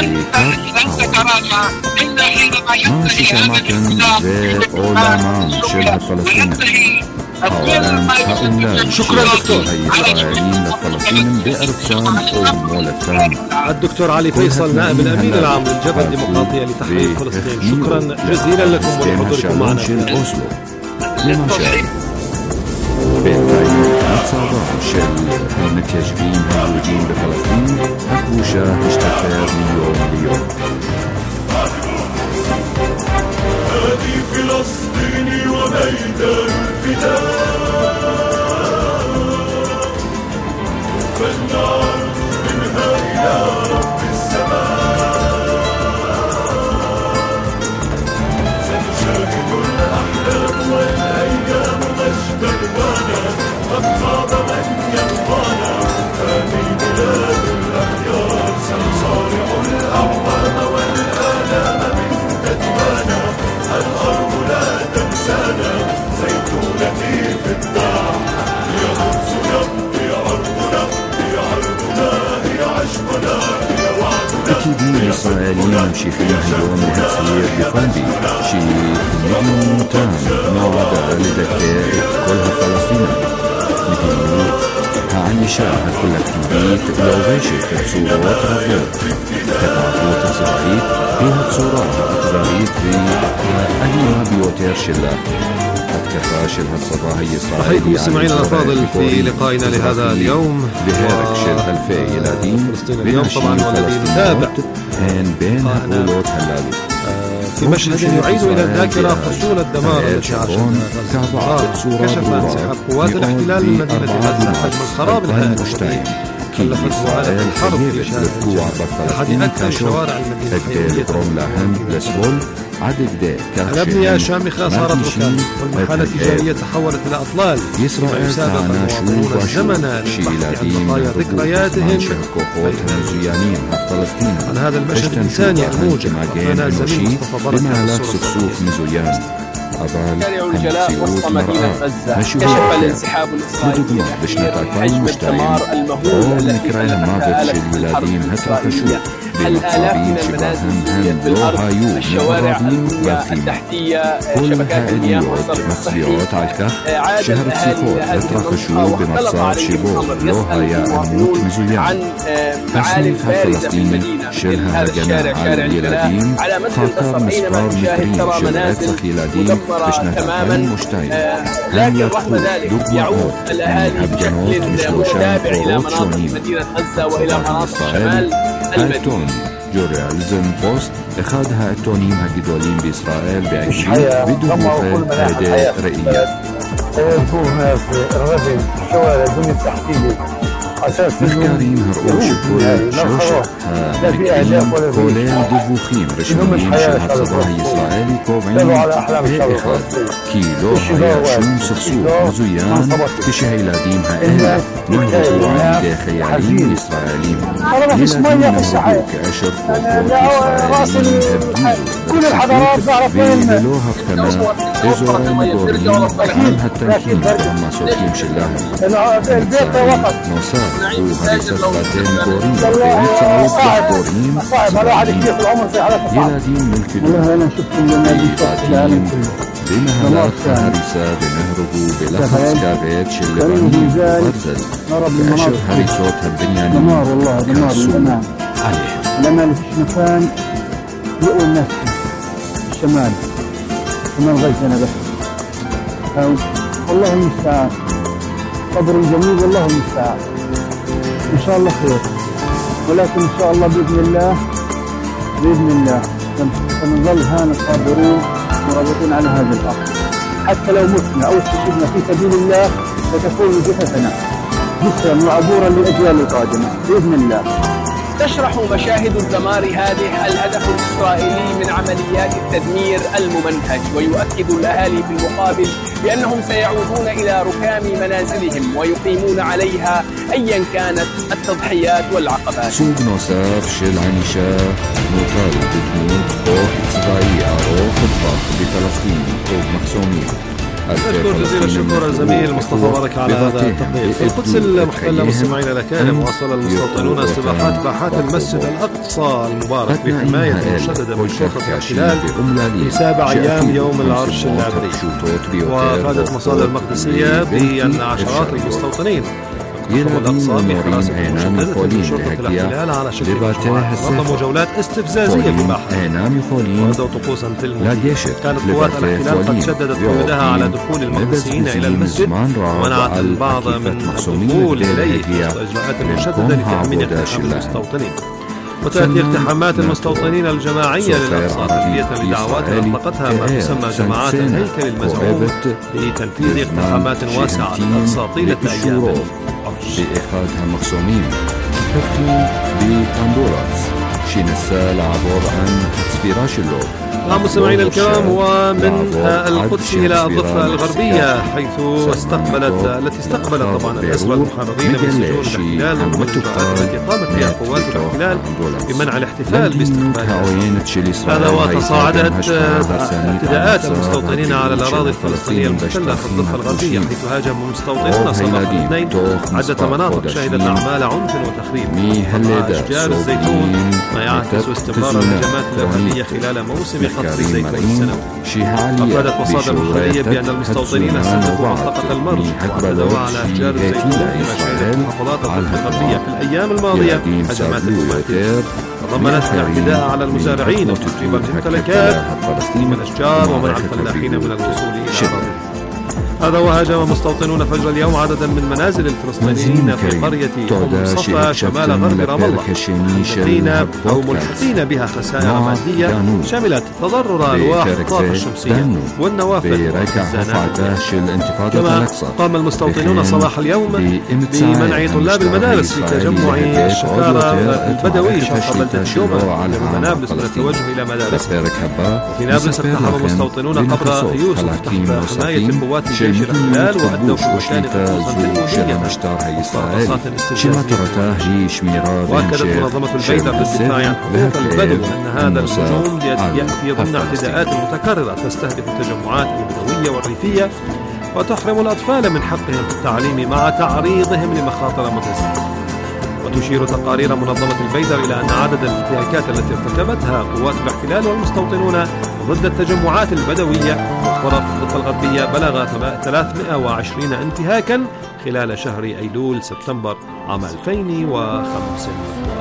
[SPEAKER 10] ماشي كمكن ذي أولمان شبه فلسطين أولان هؤلاء
[SPEAKER 5] شكرا دكتور.
[SPEAKER 10] هاي إسرائيليين لفلسطين بأرسام أو مولتان.
[SPEAKER 5] الدكتور علي فيصل نائب الأمين العام للجبهة الديمقراطية لتحرير فلسطين، شكرا جزيلا لكم ولحضوركم معنا في
[SPEAKER 10] أوسلو لمشاهد بإنتاج صادم شل المتيجين الموجودين بفلسطين أكوشا تشتفر من يوم ليوم.
[SPEAKER 11] هذه فلسطين وميدان الفداء فلنعد منها إلى رب السماء سنشاهد الأحلام والأيام مجدا لنا قد خاب من يلقانا هذه بلاد الأخيار سنصارع الأعوام والآلام من كتبانا الأرض لا تنسانا زيتونتي في الدار هي خبز يبقي عرضنا هي عرضنا هي عشقنا
[SPEAKER 10] إسرائيليين ممشيخين اليوم لهتصير بفندي شي مليون تان نوعد لدكاء كلها فلسطينية مدينة عايشة هالكولكتيفيت لو غيشت بصورات رابط كتعطوط إسرائيل فيها بصورات أكبريت بأهلها بيوتير شلة كفاش الهالصباحي إسرائيل.
[SPEAKER 5] أحييكم مستمعينا الأفاضل في لقائنا لهذا اليوم
[SPEAKER 10] بهارك شل الفي إلى دين
[SPEAKER 5] فلسطين اليوم طبعا والذي نتابع
[SPEAKER 10] بين هالقولات هلالي
[SPEAKER 5] في مشهد يعيد إلى الذاكرة فصول الدمار التي عاشتها غزة. كشف انسحاب قوات الاحتلال من مدينة غزة حجم الخراب الهائل الذي كلفت معاناة الحرب في شارع أحد أكثر شوارع المدينة الأبنية شامخة صارت ركام والمحال التجارية تحولت إلى أطلال كما يسابق المواطنون الزمن للبحث عن بقايا ذكرياتهم عن هذا المشهد الإنساني الموجع معنا زميل مصطفى بركة
[SPEAKER 12] شارع الجلاء وسط مدينة غزة كشف الانسحاب الإسرائيلي حجم الدمار المهول الذي خلقها آلة الحرب الإسرائيلية. الآلاف من المنازل بالأرض، الشوارع البنية التحتية، شبكات المياه والصرف الصحي. عاد الأهالي لهذه المنطقة واختلط عليهم الأمر. يسأل المواطنون عن معالم بارزة في المدينة مثل هذا الشارع شارع الجلاء على مدى البصر أينما تشاهد ترى منازل مدمرة تماما، لكن رغم ذلك يعود الأهالي بشكل متابع إلى مناطق مدينة غزة وإلى مناطق شمال المدينة.
[SPEAKER 10] جورناليزم بوست اخذها التونيم هالجدولين بإسرائيل بعجل بدون أداء رئية.
[SPEAKER 1] يكون في الرجل الشوارع البنية التحتية
[SPEAKER 10] מחקרים הראו שכל שלושת המקרים כולל דיווחים רשמיים של הצבא הישראלי קובעים פה אחד כי לא היה שום סכסוך מזוין כשהילדים האלה נהרגו על ידי חיילים ישראלים. ילדים נהרגו כאשר כוחות ישראלים הרגיזו וללא הבחנה אזורי מגורים על הטנקים והמסוקים שלהם. נוסף הוא הריסת בתי מגורים באמצעות דחפורים צבאיים. ילדים נלכדו בבתים במהלך ההריסה ונהרגו בלחץ כבד של לבנים וברזל כאשר הריסות הבניינים קרסו עליהם.
[SPEAKER 1] لما فيش مكان يقول نفسه الشمال ومن غزنا بس والله المستعان صبر جميل والله المستعان إن شاء الله خير ولكن إن شاء الله بإذن الله سنظل هنا صابرون مرابطين على هذا الأرض حتى لو متنا أو استشهدنا في سبيل الله ستكون جثثنا جسرا وعبورا للأجيال القادمة بإذن الله.
[SPEAKER 12] تشرح مشاهد الدمار هذه الهدف الإسرائيلي من عمليات التدمير الممنهج، ويؤكد الأهالي في المقابل بأنهم سيعودون إلى ركام منازلهم ويقيمون عليها أيا كانت التضحيات والعقبات.
[SPEAKER 10] סוג נוסף של ענישה מוטל בדמות חוק צבאי ארוך טווח בפלסטין או מחסומים.
[SPEAKER 5] أشكر جزيل الشكر الزميل مصطفى بركة على هذا التقرير. في القدس المحتلة مستمعين الأكارم واصل المستوطنون استباحات باحات المسجد الأقصى المبارك بحماية مشددة من شرطة الاحتلال في 7 أيام يوم العرش العبري. وأفادت مصادر مقدسية بأن عشرات المستوطنين الأقصى بحراسة مشددة من شرطة الاحتلال على شكل مجموعات نظموا جولات استفزازية بباحة وأدوا طقوسا في المسجد. كانت قوات الاحتلال قد شددت قيودها على دخول المقدسيين إلى المسجد ومنعت البعض من الدخول إليه وسط إجراءات مشددة لتأمين اقتحام المستوطنين. وتأتي اقتحامات المستوطنين الجماعية للأقصى تلبية لدعوات أطلقتها ما تسمى جماعات الهيكل المزعوم لتنفيذ اقتحامات واسعة للأقصى طيلة أيام.
[SPEAKER 10] באחד המחסומים התחתנו בפנדורס שנסה לעבור עם הצבירה שלו
[SPEAKER 5] مستمعينا الكرام، هو من القدس إلى الضفة الغربية حيث التي استقبلت طبعا الأسرى المحررين من سجون الاحتلال والإجراءات التي قامت بها قوات الاحتلال بمنع الاحتفال باستقبالهم. هذا وتصاعدت اعتداءات المستوطنين على الأراضي الفلسطينية المحتلة في الضفة الغربية، حيث هاجم مستوطنون صباح الاثنين عدة مناطق شهدت أعمال عنف وتخريب مع أشجار الزيتون، ما يعكس استمرار الهجمات الإرهابية خلال موسم قطف الزيتون السنوي. أفادت مصادر محلية بأن المستوطنين سقطوا منطقة المرج واعتدوا على أشجار الزيتون فيما شهدت محافظات الضفة الغربية في الأيام الماضية هجمات مماثلة تضمنت الاعتداء على المزارعين وتخريب الممتلكات من الأشجار ومنع الفلاحين من الوصول إلى أراضيهم. هذا وهاجم مستوطنون فجر اليوم عددا من منازل الفلسطينيين في قرية أم صفا شمال غرب رام الله، ملحقين بها خسائر مادية شملت تضرر ألواح الطاقة الشمسية والنوافذ والزناتر. كما قام المستوطنون صباح اليوم بمنع طلاب المدارس في تجمع الشكارة البدوي شرق بلدة دوما من نابلس من التوجه إلى مدارسهم. وفي نابلس اقتحم مستوطنون قبر يوسف تحت حماية القوات جيش الاحتلال وأدوا شوشان خصوصا بالمدينة وقصات الاستجابة. وأكدت منظمة البيدر للدفاع عن حقوق البدو أن هذا الهجوم يأتي ضمن اعتداءات متكررة تستهدف التجمعات البدوية والريفية وتحرم الأطفال من حقهم في التعليم مع تعريضهم لمخاطر متزايدة. وتشير تقارير منظمة البيدر إلى أن عدد الانتهاكات التي ارتكبتها قوات الاحتلال والمستوطنون ضد التجمعات البدوية والقرى في الضفة الغربية بلغ 320 انتهاكا خلال شهر أيلول سبتمبر عام 2025.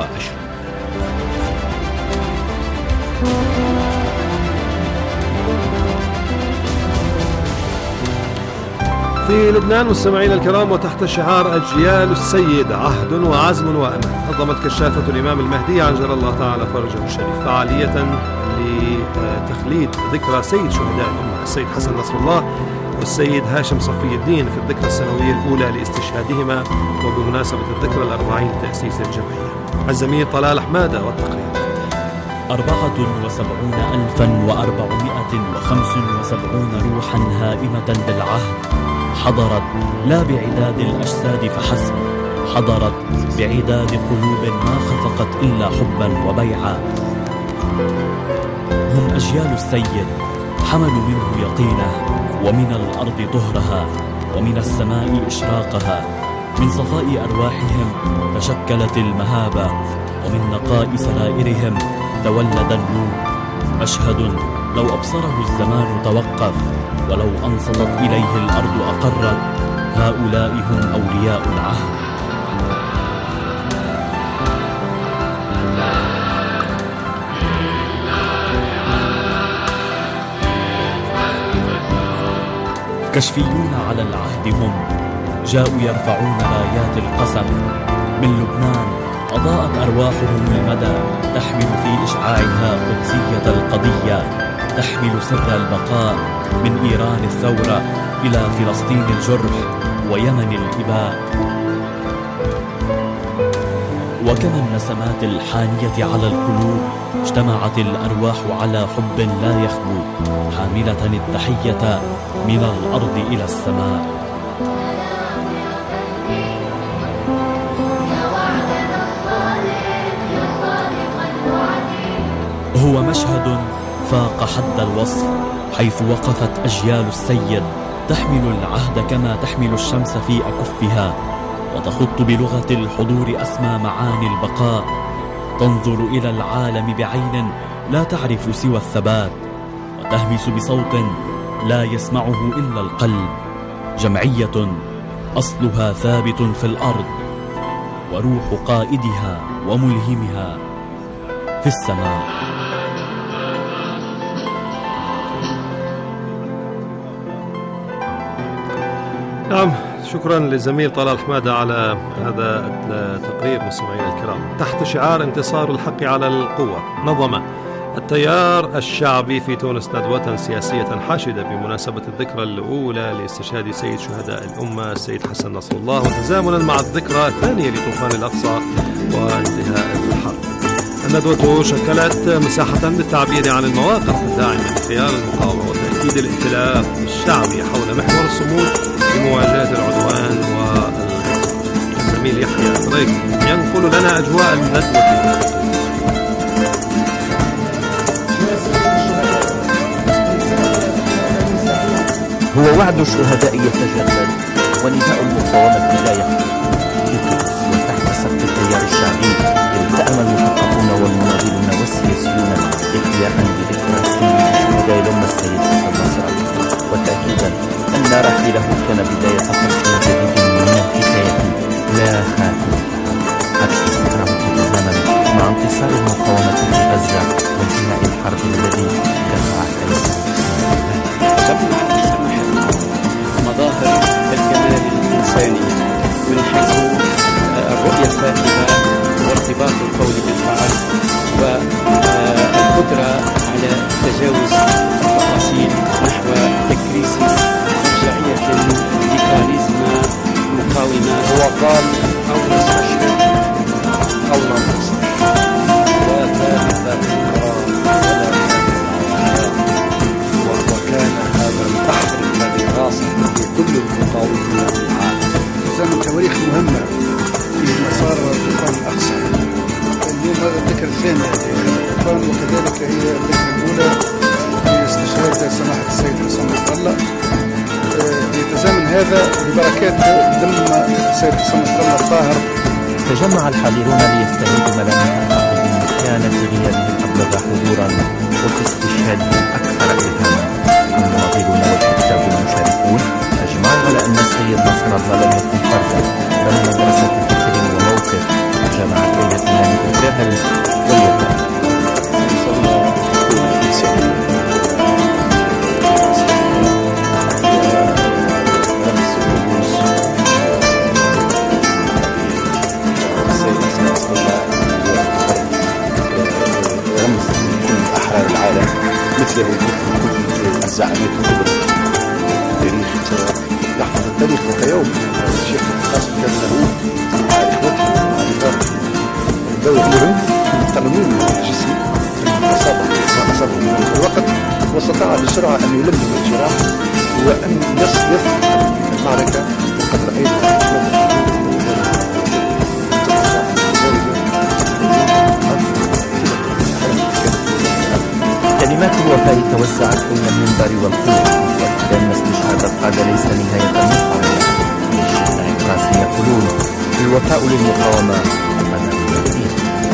[SPEAKER 5] في لبنان مستمعينا الكرام، وتحت شعار أجيال السيد عهد وعزم وأمل، نظمت كشافة الإمام المهدي عجل الله تعالى فرجه الشريف فعالية لتخليد ذكرى سيد شهداء الأمة السيد حسن نصر الله والسيد هاشم صفي الدين في الذكرى السنوية الأولى لاستشهادهما وبمناسبة الذكرى 40 لتأسيس الجمعية. الزميل طلال حمادة والتقرير.
[SPEAKER 13] 74,475 روحا هائمة بالعهد حضرت لا بعداد الأجساد فحسب، حضرت بعداد قلوب ما خفقت إلا حبا وبيعا. هم أجيال السيد حملوا منه يقينه، ومن الأرض طهرها، ومن السماء إشراقها. من صفاء أرواحهم تشكلت المهابة، ومن نقاء سرائرهم تولد النور. مشهد لو أبصره الزمان توقف، ولو أنصتت إليه الأرض أقرت. هؤلاء هم أولياء العهد. كشفيون على العهد هم، جاءوا يرفعون رايات القسم. من لبنان أضاءت أرواحهم المدى، تحمل في إشعاعها قدسية القضية، تحمل سر البقاء. من إيران الثورة إلى فلسطين الجرح ويمن الإباء. وكما النسمات الحانية على القلوب اجتمعت الأرواح على حب لا يخبو، حاملة التحية من الأرض إلى السماء. هو مشهد فاق حد الوصف، حيث وقفت أجيال السيد تحمل العهد كما تحمل الشمس في أكفها، وتخط بلغة الحضور أسمى معاني البقاء. تنظر إلى العالم بعين لا تعرف سوى الثبات، وتهمس بصوت لا يسمعه إلا القلب. جمعية أصلها ثابت في الأرض، وروح قائدها وملهمها في السماء.
[SPEAKER 5] نعم، شكرا للزميل طلال حمادة على هذا التقرير. مستمعينا الكرام، تحت شعار انتصار الحق على القوة، نظم التيار الشعبي في تونس ندوة سياسية حاشدة بمناسبة الذكرى الأولى لاستشهاد سيد شهداء الأمة السيد حسن نصر الله، وتزامنا مع الذكرى الثانية لطوفان الأقصى وانتهاء الحرب. الندوة شكلت مساحة للتعبير عن المواقف الداعمة لخيار المقاومة وتأكيد الائتلاف الشعبي حول محور الصمود لمواجهة العدوان والزميل يحيى دريك ينقل لنا أجواء الندوة.
[SPEAKER 14] هو وعد الشهداء يتجدد ونداء المقاومة لا يخفى. وتحت سقف التيار الشعبي التأم المثقفون والمناضلون والسياسيون إحياء لذكرى السيد الشهداء لأم السيد حسن نصر وتأكيدا أن رحيله كان بداية فصل جديد من الحكاية لا خاتمة حتى تتزامن مع انتصار المقاومة في غزة وانتهاء الحرب الذي دفع
[SPEAKER 12] مظاهر الجمال الإنساني من حيث الرؤية الفاتحة وارتباط القول بالفعل والقدرة على تجاوز التفاصيل نحو تكريس مرجعية لكاريزما مقاومة.
[SPEAKER 1] هو قال أو نستشهد أو ننتصر لا ثالث وكان هذا البحر الذي راصد في كل المقاومين العالم.
[SPEAKER 15] تزامن تواريخ مهمة في مسار طوفان الأقصى. اليوم هذا الذكرى الثانية للطوفان وكذلك هي الذكرى الأولى لاستشهاد سماحة السيد حسن نصر الله. يتزامن هذا ببركات دم السيد حسن نصر الله الطاهر.
[SPEAKER 14] تجمع الحاضرون ليستهيدوا ملامح الحرب بمكانة غيابه الأبلغ حضورا وفي استشهادهم أكثر إلهاما. المناضلون والكتاب المشاركون أجمعوا على أن السيد نصر الله لم يكن فردا بل مدرسة فكر وموقف جمعت بيننا لتجاهل واليتامى.
[SPEAKER 1] مثله كل الزعامات الكبرى التاريخ يحفظ التاريخ ذات يوم. الشيخ القاسم كان له مع اخوته مع نظامه الدولة لهم قانونين الجسم في الوقت واستطاع بسرعة أن يلم الجراح وأن يصرف المعركة وقد رأينا
[SPEAKER 14] كلمات الوفاء توزعت بين المنبر والقلوب وكأن استشهاد القادة ليس نهاية المقاومة. الشيخ القاسم يقولون الوفاء للمقاومة أبدا الدين.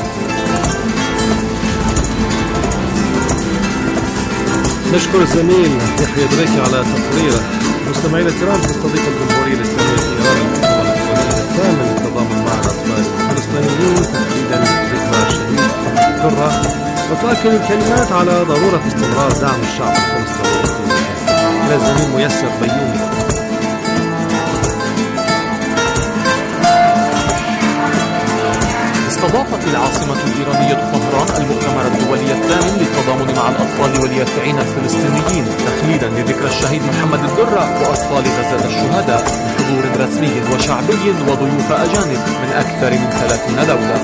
[SPEAKER 5] نشكر الزميل يحيى دريكي على تقريره. مستمعينا الكرام، تستضيف الجمهورية الإسلامية في إيران المؤتمر الثامن للتضامن مع الأطفال الفلسطينيين تحديدا ذكرى الشهيد درة، وتؤكد الكلمات على ضرورة استمرار دعم الشعب الفلسطيني. إلى الزميل ميسر بيومي.
[SPEAKER 16] استضافت العاصمة الإيرانية طهران المؤتمر الدولي الثامن للتضامن مع الأطفال واليافعين الفلسطينيين تخليدا لذكرى الشهيد محمد الدرة وأطفال غزة الشهداء بحضور رسمي وشعبي وضيوف أجانب من أكثر من 30 دولة.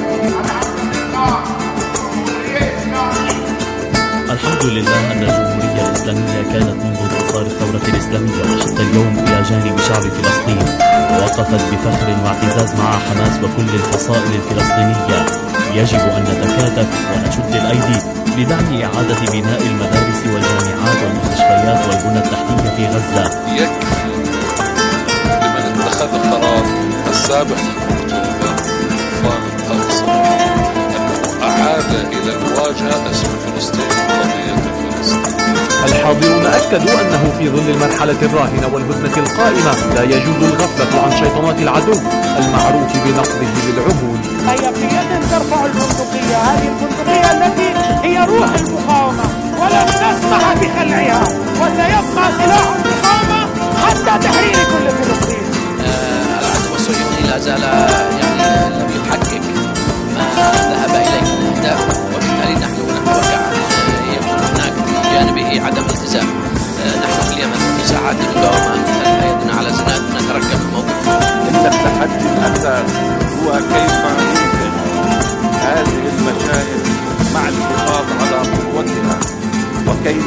[SPEAKER 13] الحمد لله أن الجمهورية الإسلامية كانت منذ انتصار الثورة الإسلامية وحتى اليوم إلى جانب شعب فلسطين، ووقفت بفخر واعتزاز مع حماس وكل الفصائل الفلسطينية. يجب أن نتكاتف ونشد الأيدي لدعم إعادة بناء المدارس والجامعات والمستشفيات والبنى التحتية في غزة.
[SPEAKER 17] يكفي لمن اتخذ القرار السابق طوفان الأقصى أنه أعاد إلى المواجهة اسم فلسطين وقضية فلسطين.
[SPEAKER 16] الحاضرون أكدوا أنه في ظل المرحلة الراهنة والهدنة القائمة لا يجوز الغفلة عن شيطنات العدو المعروف بنقضه بالعهود.
[SPEAKER 18] هيا بيد ترفع البندقية، هذه البندقية التي هي روح المقاومة ولن نسمح بخلعها، وسيبقى سلاح المقاومة حتى تحرير كل فلسطين.
[SPEAKER 19] العدو الصهيوني لا زال لم يحقق ما ذهب إليه من أهداف، وبالتالي نحن نتوقع أن يكون هناك بجانبه عدم التزام. نحن في اليمن في ساعات المداومة نتلقى يدنا على زناد ونترقب الموقف.
[SPEAKER 20] إن التحدي الأساس هو كيف يمكن هذه المشاهد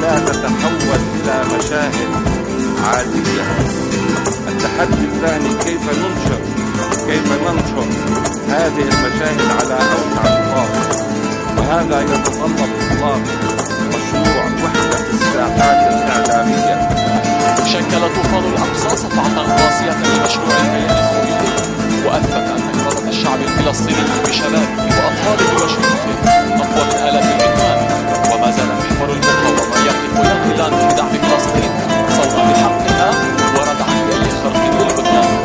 [SPEAKER 20] لا تتحول إلى مشاهد عادية. التحدي الثاني كيف ننشر هذه المشاهد على أوسع نطاق، وهذا يتطلب إطلاق مشروع وحدة الساحات الإعلامية.
[SPEAKER 16] شكل طوفان الأقصى صفعة قاسية لمشروع الكيان الصهيوني، وأثبت أن إرادة الشعب الفلسطيني بشبابه وأطفاله وشيوخه أقوى من آلاف الإمكان، وما زال محور المقاومة يقف يقظا في دعم فلسطين صوتا بحقها وردعا لأي خرق للبنيان.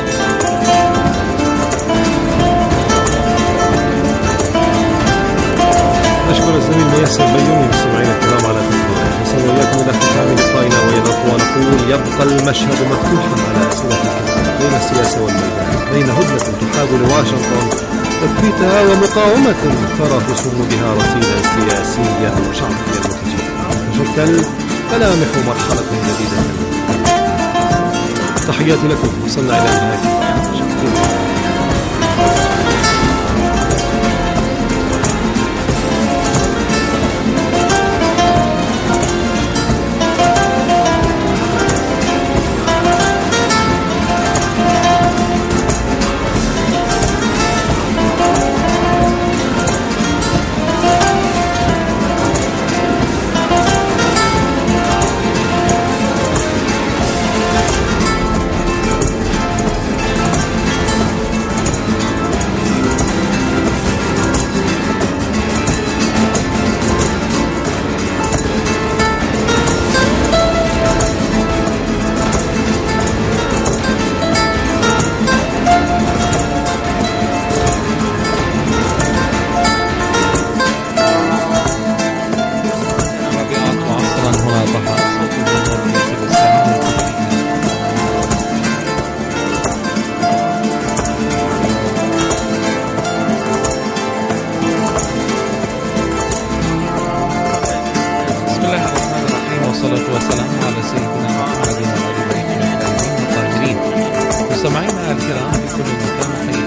[SPEAKER 5] أشكر الزميل ميسر بيومي. مستمعينا الكرام على تفاعلكم، نصل إياكم إلى ختام لقائنا ونقول يبقى المشهد مفتوحا على أسئلة الكثير بين السياسة والميدان، بين هدنة تحاول واشنطن تثبيتها ومقاومة ترى في صمودها رصيدا سياسيا وشعبيا متجددا تشكل ملامح مرحلة جديدة. تحياتي لكم، وصلنا إلى نهاية. مستمعينا الكرام في كل مكان،